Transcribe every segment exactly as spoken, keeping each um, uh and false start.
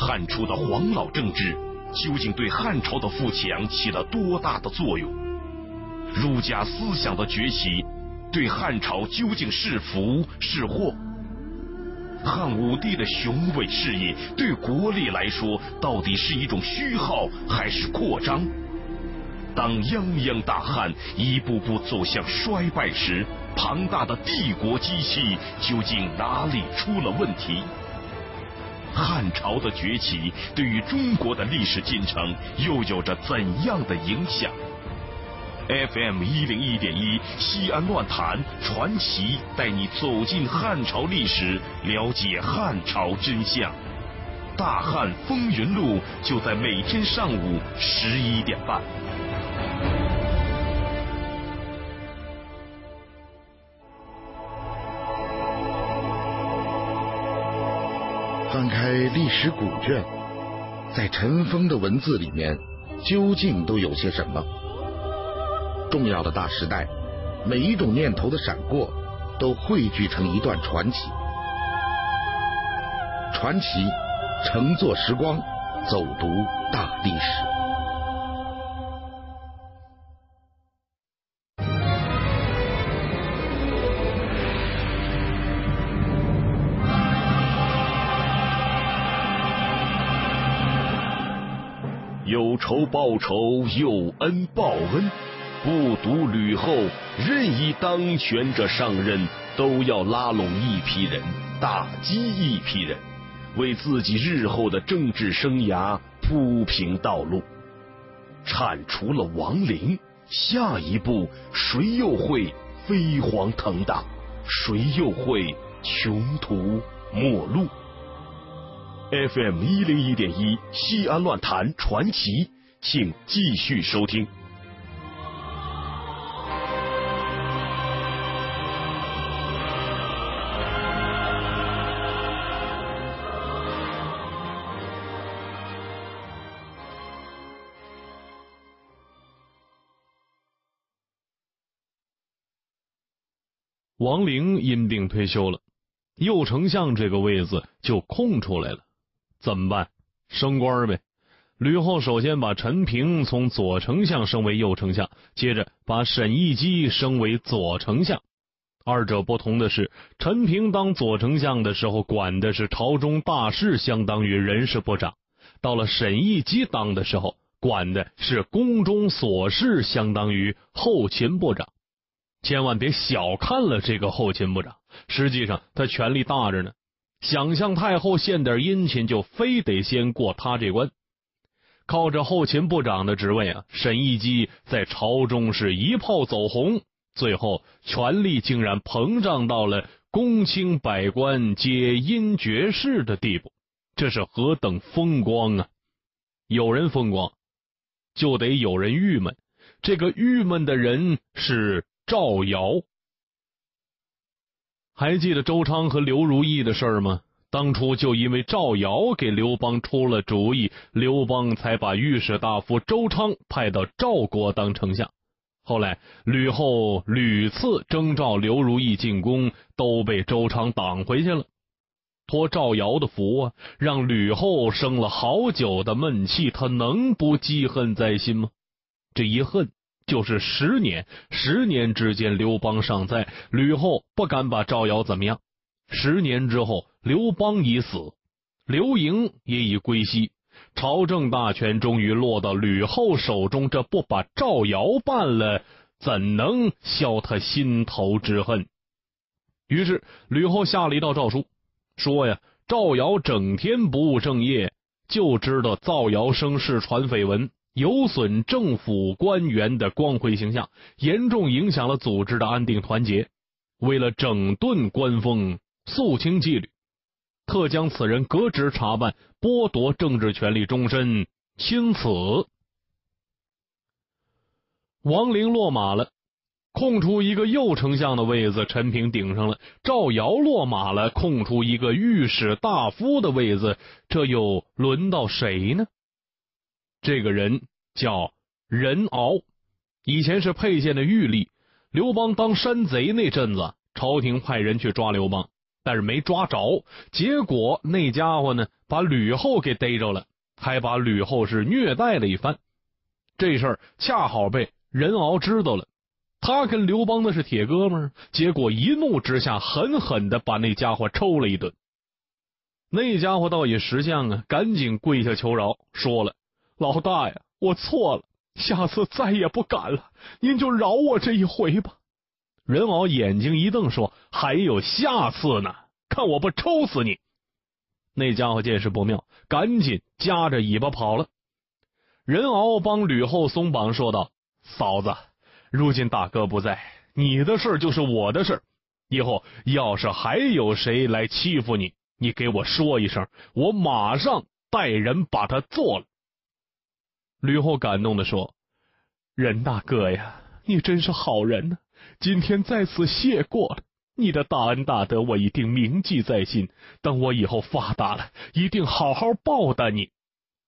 汉初的黄老政治究竟对汉朝的富强起了多大的作用？儒家思想的崛起对汉朝究竟是福是祸？汉武帝的雄伟事业对国力来说，到底是一种虚耗还是扩张？当泱泱大汉一步步走向衰败时，庞大的帝国机器究竟哪里出了问题？汉朝的崛起对于中国的历史进程又有着怎样的影响？ F M 一零一点一西安乱谈传奇带你走进汉朝历史，了解汉朝真相。大汉风云录就在每天上午十一点半。 翻开历史古卷，在尘封的文字里面，究竟都有些什么？重要的大时代，每一种念头的闪过，都汇聚成一段传奇。传奇，乘坐时光，走读大历史。 有仇报仇，有恩报恩。不独吕后任意当权者上任，都要拉拢一批人，打击一批人，为自己日后的政治生涯铺平道路。铲除了亡灵，下一步谁又会飞黄腾达？谁又会穷途末路？ F M 一零一点一西安乱谈传奇，请继续收听。 王陵因病退休了，右丞相这个位子就空出来了。怎么办？升官呗。吕后首先把陈平从左丞相升为右丞相，接着把沈亦基升为左丞相。二者不同的是，陈平当左丞相的时候管的是朝中大事，相当于人事部长；到了沈亦基当的时候，管的是宫中琐事，相当于后勤部长。千万别小看了这个后勤部长，实际上他权力大着呢。想向太后献点殷勤，就非得先过他这关。靠着后勤部长的职位啊，沈亦基在朝中是一炮走红，最后权力竟然膨胀到了公卿百官皆因爵士的地步，这是何等风光啊！有人风光，就得有人郁闷，这个郁闷的人是赵尧。还记得周昌和刘如意的事儿吗？当初就因为赵尧给刘邦出了主意，刘邦才把御史大夫周昌派到赵国当丞相。后来吕后屡次征召刘如意进宫，都被周昌挡回去了。托赵尧的福啊，让吕后生了好久的闷气，他能不记恨在心吗？这一恨就是十年，十年之间刘邦尚在，吕后不敢把赵尧怎么样。十年之后，刘邦已死，刘盈也已归西，朝政大权终于落到吕后手中，这不把赵尧办了，怎能消他心头之恨？于是吕后下了一道诏书，说呀，赵尧整天不务正业，就知道造谣生事传绯闻，有损政府官员的光辉形象，严重影响了组织的安定团结。为了整顿官风，肃清纪律，特将此人革职查办，剥夺政治权利终身。钦此。王陵落马了，空出一个右丞相的位子，陈平顶上了。赵尧落马了，空出一个御史大夫的位子，这又轮到谁呢？这个人叫任敖，以前是沛县的狱吏。刘邦当山贼那阵子，朝廷派人去抓刘邦，但是没抓着，结果那家伙呢把吕后给逮着了，还把吕后是虐待了一番。这事儿恰好被任敖知道了，他跟刘邦那是铁哥们儿，结果一怒之下狠狠的把那家伙抽了一顿。那家伙倒也识相啊，赶紧跪下求饶，说了：“老大呀，我错了，下次再也不敢了，您就饶我这一回吧。”任敖眼睛一瞪，说：“还有下次呢，看我不抽死你！”那家伙见势不妙，赶紧夹着尾巴跑了。任敖帮吕后松绑，说道：“嫂子，如今大哥不在，你的事就是我的事，以后要是还有谁来欺负你，你给我说一声，我马上带人把他做了。”吕后感动地说：“任大哥呀，你真是好人呢，今天在此谢过了。你的大恩大德我一定铭记在心，等我以后发达了，一定好好报答你。”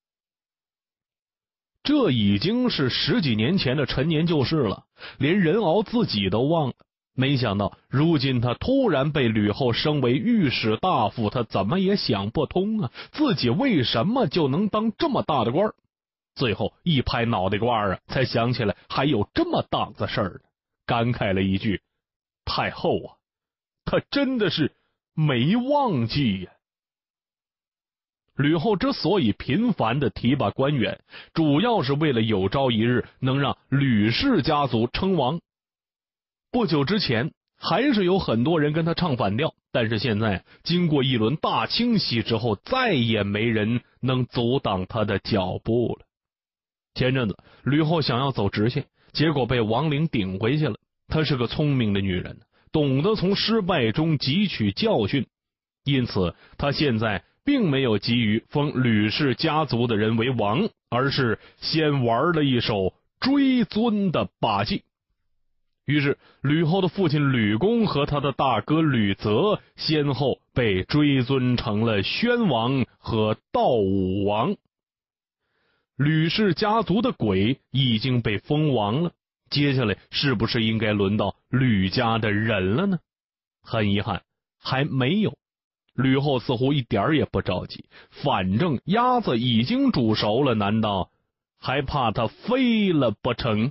这已经是十几年前的陈年旧事了，连任敖自己都忘了。没想到如今他突然被吕后升为御史大夫，他怎么也想不通啊，自己为什么就能当这么大的官？最后一拍脑袋瓜啊，才想起来还有这么档子事儿呢，感慨了一句：“太后啊，他真的是没忘记呀。”吕后之所以频繁的提拔官员，主要是为了有朝一日能让吕氏家族称王。不久之前还是有很多人跟他唱反调，但是现在经过一轮大清洗之后，再也没人能阻挡他的脚步了。前阵子吕后想要走直线，结果被王陵顶回去了。她是个聪明的女人，懂得从失败中汲取教训，因此她现在并没有急于封吕氏家族的人为王，而是先玩了一手追尊的把戏。于是吕后的父亲吕公和他的大哥吕泽先后被追尊成了宣王和道武王。吕氏家族的鬼已经被封王了，接下来是不是应该轮到吕家的人了呢？很遗憾，还没有。吕后似乎一点也不着急，反正鸭子已经煮熟了，难道还怕它飞了不成？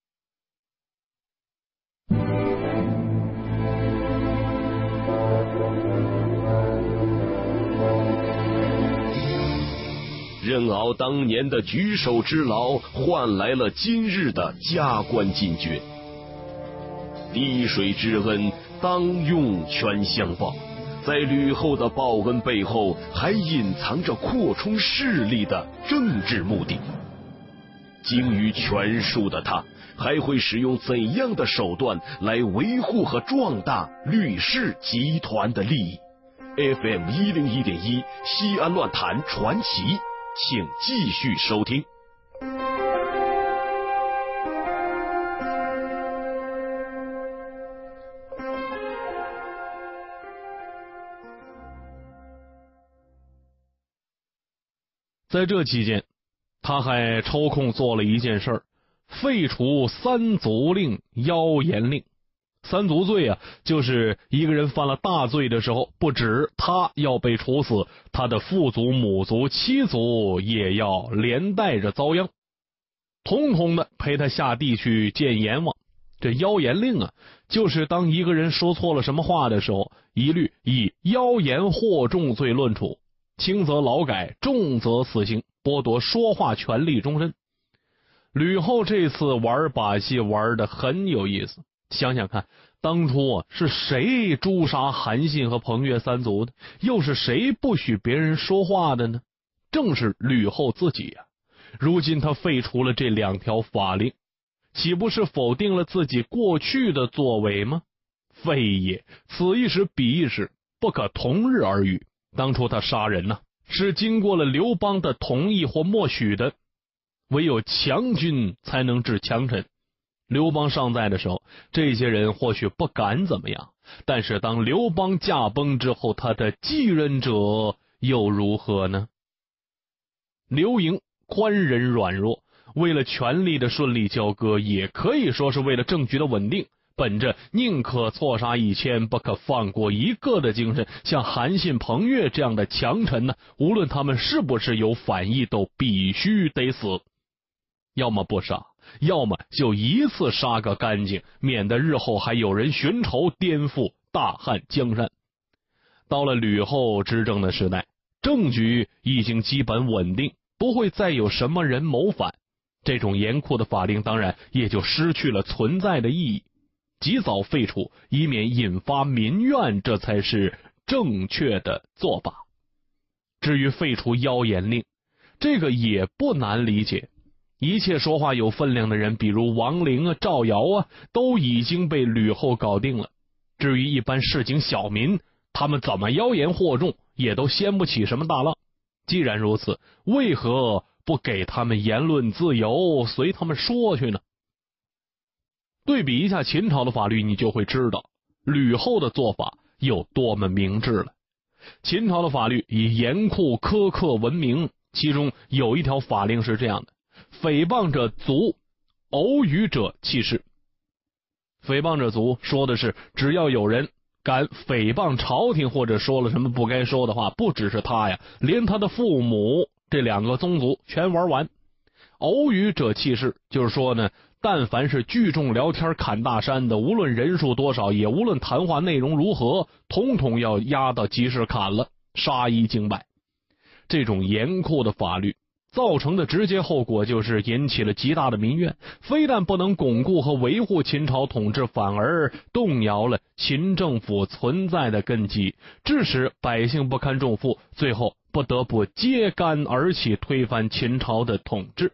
任敖当年的举手之劳，换来了今日的加官进爵。滴水之恩，当涌泉相报。在吕后的报恩背后，还隐藏着扩充势力的政治目的。精于权术的他，还会使用怎样的手段来维护和壮大吕氏集团的利益 ？F M 一零一点一西安乱谈传奇，请继续收听。 在这期间，他还抽空做了一件事儿，废除三族令、妖言令。三族罪啊，就是一个人犯了大罪的时候，不止他要被处死，他的父族、母族、妻族也要连带着遭殃，统统的陪他下地去见阎王。这妖言令啊，就是当一个人说错了什么话的时候，一律以妖言惑众罪论处，轻则劳改，重则死刑，剥夺说话权利终身。吕后这次玩把戏玩得很有意思，想想看，当初啊是谁诛杀韩信和彭越三族的？又是谁不许别人说话的呢？正是吕后自己啊。如今他废除了这两条法令，岂不是否定了自己过去的作为吗？非也，此一时彼一时，不可同日而语。当初他杀人呢、啊，是经过了刘邦的同意或默许的，唯有强君才能治强臣。刘邦尚在的时候，这些人或许不敢怎么样，但是当刘邦驾崩之后，他的继任者又如何呢？刘盈宽仁软弱，为了权力的顺利交割，也可以说是为了政局的稳定， 本着宁可错杀一千，不可放过一个的精神，像韩信、彭越这样的强臣呢，无论他们是不是有反意，都必须得死。要么不杀，要么就一次杀个干净，免得日后还有人寻仇颠覆大汉江山。到了吕后执政的时代，政局已经基本稳定，不会再有什么人谋反，这种严酷的法令当然也就失去了存在的意义，及早废除，以免引发民怨，这才是正确的做法。至于废除妖言令，这个也不难理解。一切说话有分量的人，比如王陵啊、赵尧啊，都已经被吕后搞定了。至于一般市井小民，他们怎么妖言惑众，也都掀不起什么大浪。既然如此，为何不给他们言论自由，随他们说去呢？对比一下秦朝的法律，你就会知道吕后的做法有多么明智了。秦朝的法律以严酷苛刻闻名，其中有一条法令是这样的：诽谤者卒，偶语者弃市。诽谤者卒说的是，只要有人敢诽谤朝廷，或者说了什么不该说的话，不只是他呀，连他的父母这两个宗族全玩完。偶语者弃市，就是说呢，但凡是聚众聊天砍大山的，无论人数多少，也无论谈话内容如何，统统要押到集市砍了，杀一儆百。这种严酷的法律造成的直接后果就是引起了极大的民怨，非但不能巩固和维护秦朝统治，反而动摇了秦政府存在的根基，致使百姓不堪重负，最后不得不揭竿而起，推翻秦朝的统治。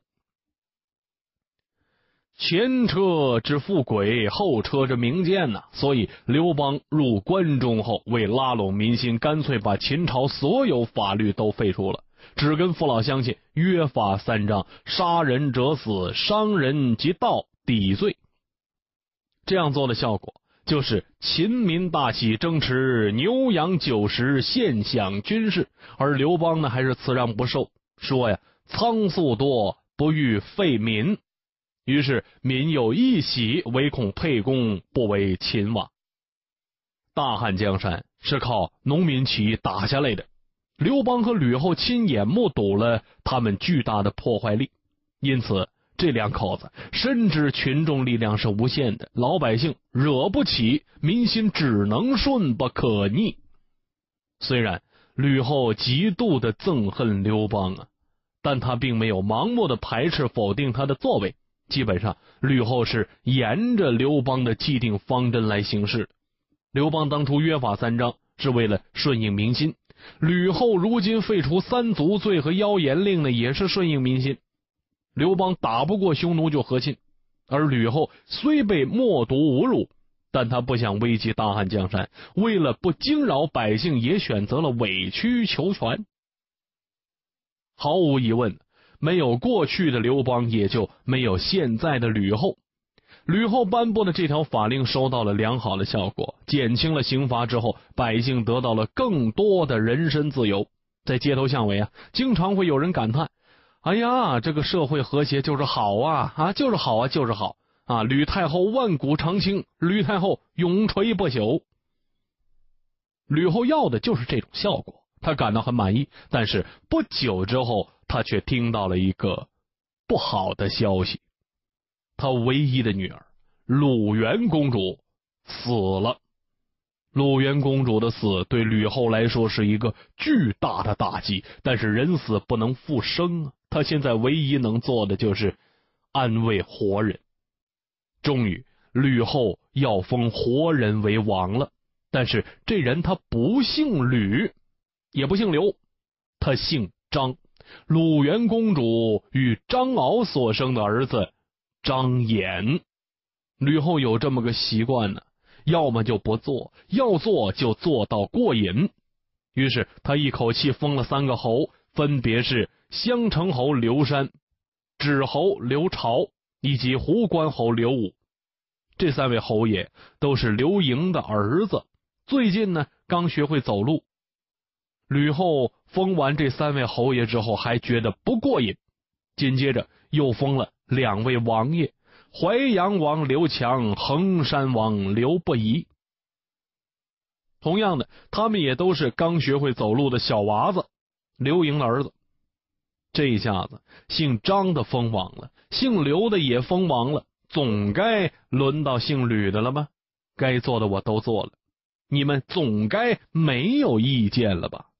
前车之负轨，后车之明鉴呐、啊。所以刘邦入关中后，为拉拢民心，干脆把秦朝所有法律都废除了，只跟父老乡亲约法三章：杀人者死，伤人及盗抵罪。这样做的效果就是秦民大喜，争持牛羊酒食，献享军事。而刘邦呢，还是辞让不受，说呀，仓粟多，不欲废民。于是民有一喜，唯恐沛公不为秦王。大汉江山是靠农民起义打下来的，刘邦和吕后亲眼目睹了他们巨大的破坏力，因此这两口子深知群众力量是无限的，老百姓惹不起，民心只能顺不可逆。虽然吕后极度的憎恨刘邦啊，但他并没有盲目的排斥否定他的作为，基本上吕后是沿着刘邦的既定方针来行事。刘邦当初约法三章是为了顺应民心，吕后如今废除三族罪和妖言令呢，也是顺应民心。刘邦打不过匈奴就和亲，而吕后虽被默读侮辱，但他不想危及大汉江山，为了不惊扰百姓，也选择了委曲求全。毫无疑问，没有过去的刘邦，也就没有现在的吕后。吕后颁布的这条法令收到了良好的效果，减轻了刑罚之后，百姓得到了更多的人身自由。在街头巷尾啊，经常会有人感叹：哎呀，这个社会和谐就是好啊啊，就是好啊，就是好啊！吕太后万古长青，吕太后永垂不朽。吕后要的就是这种效果，她感到很满意。但是不久之后，她却听到了一个不好的消息，她唯一的女儿鲁元公主死了。鲁元公主的死对吕后来说是一个巨大的打击，但是人死不能复生啊，她现在唯一能做的就是安慰活人。终于吕后要封活人为王了，但是这人他不姓吕，也不姓刘，他姓张。鲁元公主与张敖所生的儿子张衍。吕后有这么个习惯呢，要么就不做，要做就做到过瘾。于是他一口气封了三个侯，分别是襄城侯刘山、止侯刘朝以及胡关侯刘武。这三位侯爷都是刘盈的儿子，最近呢刚学会走路。吕后封完这三位侯爷之后，还觉得不过瘾，紧接着又封了两位王爷， 淮阳王刘强、衡山王刘不疑。同样的，他们也都是刚学会走路的小娃子，刘盈的儿子。这一下子，姓张的封王了，姓刘的也封王了，总该轮到姓吕的了吧？该做的我都做了，你们总该没有意见了吧？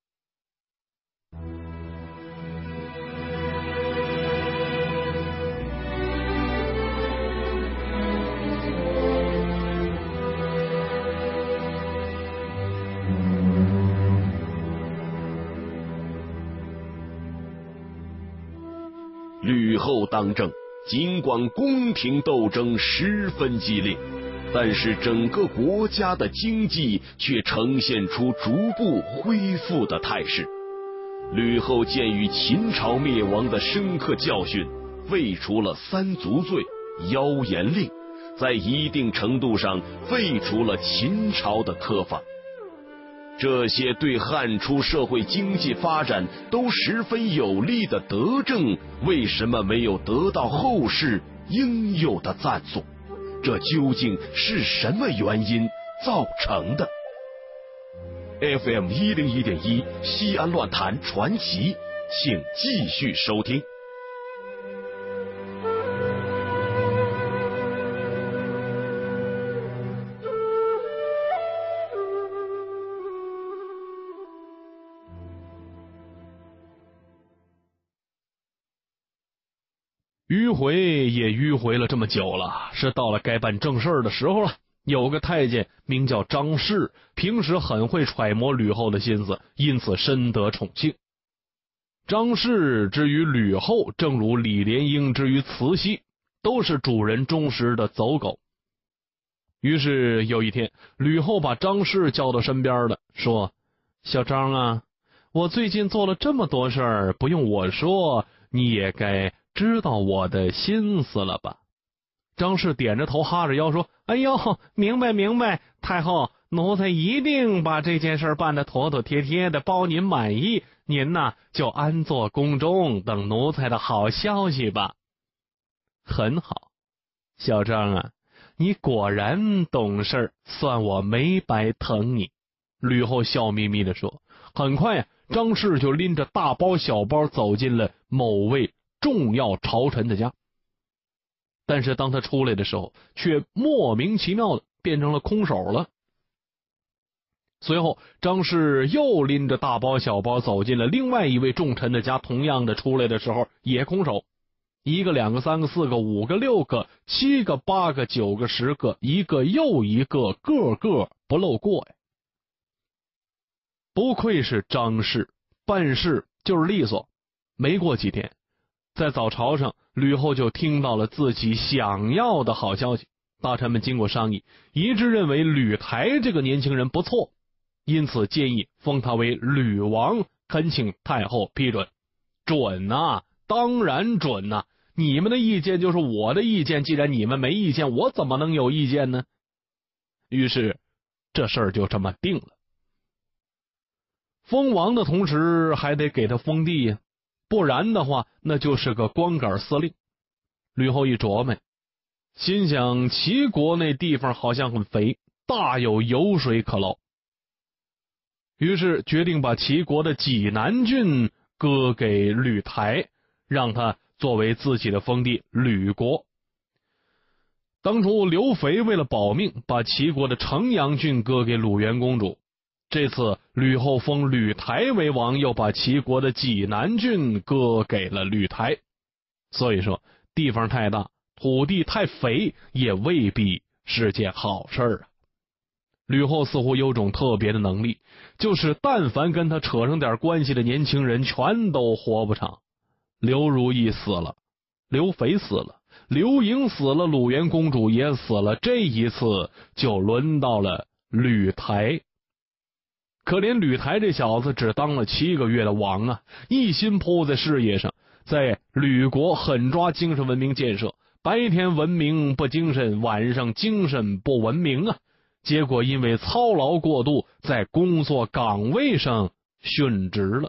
吕后当政，尽管宫廷斗争十分激烈，但是整个国家的经济却呈现出逐步恢复的态势。吕后鉴于秦朝灭亡的深刻教训，废除了三族罪、妖言令，在一定程度上废除了秦朝的苛法。这些对汉初社会经济发展都十分有利的德政，为什么没有得到后世应有的赞颂？这究竟是什么原因造成的 ？F M 一零一点一西安乱谈传奇，请继续收听。 迂回也迂回了这么久了，是到了该办正事的时候了。有个太监名叫张氏，平时很会揣摩吕后的心思，因此深得宠幸。张氏之于吕后，正如李莲英之于慈禧，都是主人忠实的走狗。于是有一天，吕后把张氏叫到身边了，说：“小张啊，我最近做了这么多事儿，不用我说，你也该知道我的心思了吧？”张氏点着头哈着腰说：“哎呦，明白明白，太后，奴才一定把这件事办得妥妥帖帖的，包您满意。您呐，就安坐宫中，等奴才的好消息吧。”很好，小张啊，你果然懂事，算我没白疼你。吕后笑眯眯地说。很快呀、啊，张氏就拎着大包小包走进了某位重要朝臣的家。但是当他出来的时候，却莫名其妙的变成了空手了。随后张氏又拎着大包小包走进了另外一位重臣的家，同样的出来的时候也空手。一个两个三个四个五个六个七个八个九个十个，一个又一个，个个不漏过呀。不愧是张氏，办事就是利索。没过几天，在早朝上，吕后就听到了自己想要的好消息。大臣们经过商议，一致认为吕台这个年轻人不错，因此建议封他为吕王，恳请太后批准。准啊，当然准啊，你们的意见就是我的意见，既然你们没意见，我怎么能有意见呢？于是这事儿就这么定了。封王的同时还得给他封地呀，不然的话那就是个光杆司令。吕后一琢磨，心想齐国那地方好像很肥，大有油水可捞，于是决定把齐国的济南郡割给吕台，让他作为自己的封地吕国。当初刘肥为了保命，把齐国的城阳郡割给鲁元公主，这次吕后封吕台为王，又把齐国的济南郡割给了吕台。所以说地方太大，土地太肥，也未必是件好事啊。吕后似乎有种特别的能力，就是但凡跟他扯上点关系的年轻人全都活不长。刘如意死了，刘肥死了，刘盈死了，鲁元公主也死了，这一次就轮到了吕台。可怜吕台这小子只当了七个月的王啊，一心扑在事业上，在吕国狠抓精神文明建设，白天文明不精神，晚上精神不文明啊。结果因为操劳过度，在工作岗位上殉职了。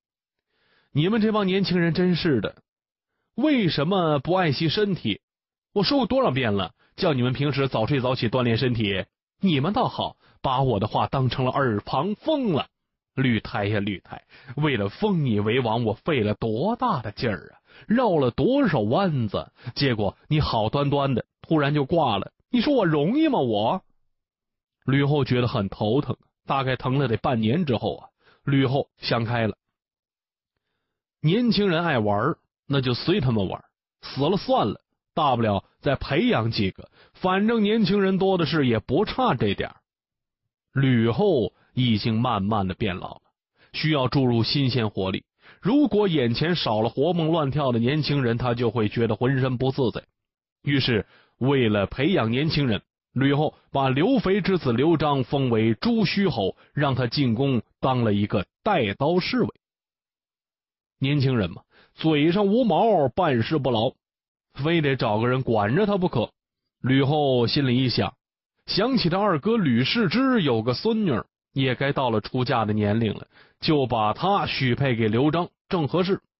你们这帮年轻人真是的，为什么不爱惜身体？ 我说过多少遍了，叫你们平时早睡早起锻炼身体，你们倒好，把我的话当成了耳旁风了。绿台呀绿台，为了封你为王，我费了多大的劲儿啊，绕了多少弯子，结果你好端端的突然就挂了，你说我容易吗？我吕后觉得很头疼，大概疼了得半年之后啊，吕后想开了，年轻人爱玩，那就随他们玩，死了算了，大不了再培养几个，反正年轻人多的是，也不差这点。吕后已经慢慢的变老了，需要注入新鲜活力。如果眼前少了活蹦乱跳的年轻人，他就会觉得浑身不自在。于是为了培养年轻人，吕后把刘肥之子刘璋封为朱虚侯，让他进宫当了一个带刀侍卫。年轻人嘛，嘴上无毛，办事不牢，非得找个人管着他不可。吕后心里一想，想起他二哥吕氏之有个孙女，也该到了出嫁的年龄了，就把他许配给刘璋，正合适。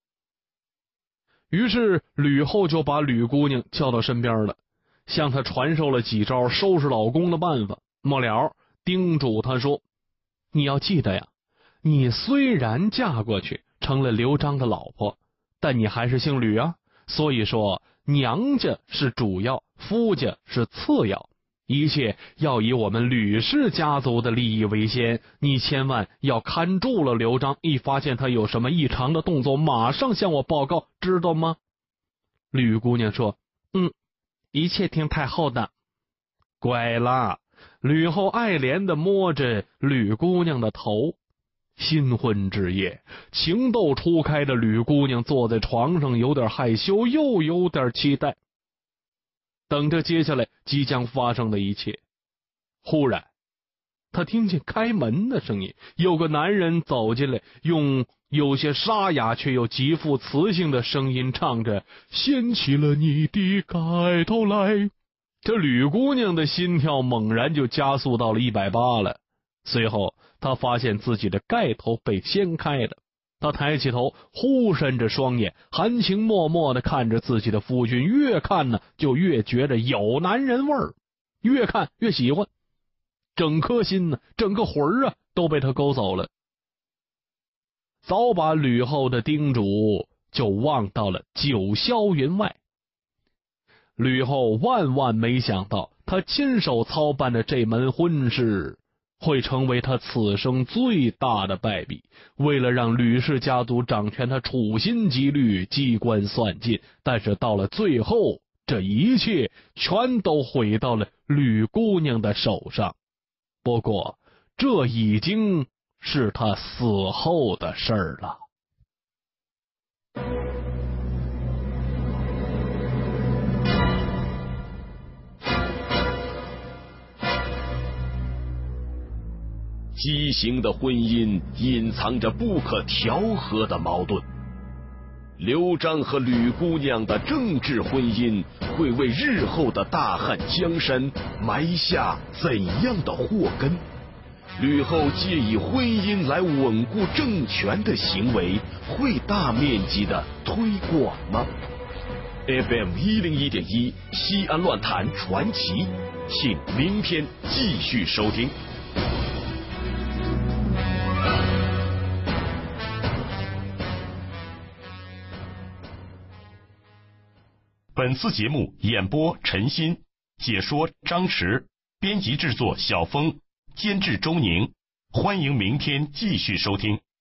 于是吕后就把吕姑娘叫到身边了，向他传授了几招收拾老公的办法。末了叮嘱他说，你要记得呀，你虽然嫁过去成了刘璋的老婆，但你还是姓吕啊，所以说娘家是主要，夫家是次要，一切要以我们吕氏家族的利益为先，你千万要看住了刘璋，一发现他有什么异常的动作，马上向我报告，知道吗？吕姑娘说，嗯，一切听太后的。乖啦，吕后爱怜的摸着吕姑娘的头。新婚之夜，情窦初开的吕姑娘坐在床上，有点害羞，又有点期待，等着接下来即将发生的一切。忽然她听见开门的声音，有个男人走进来，用有些沙哑却又极富磁性的声音唱着，掀起了你的盖头来。这吕姑娘的心跳猛然就加速到了一百八了。随后她发现自己的盖头被掀开了，她抬起头，忽闪着双眼，含情脉脉地看着自己的夫君，越看呢就越觉得有男人味儿，越看越喜欢，整颗心呢，整个魂儿啊都被他勾走了。早把吕后的叮嘱就忘到了九霄云外。吕后万万没想到，她亲手操办的这门婚事会成为他此生最大的败笔。为了让吕氏家族掌权，他处心积虑，机关算尽，但是到了最后，这一切全都毁到了吕姑娘的手上。不过这已经是他死后的事儿了。 畸形的婚姻隐藏着不可调和的矛盾。刘璋和吕姑娘的政治婚姻会为日后的大汉江山埋下怎样的祸根？吕后借以婚姻来稳固政权的行为会大面积的推广吗？ F M 一零一点一西安乱谈传奇，请明天继续收听。本次节目演播陈鑫，解说张弛，编辑制作小峰，监制周宁。欢迎明天继续收听。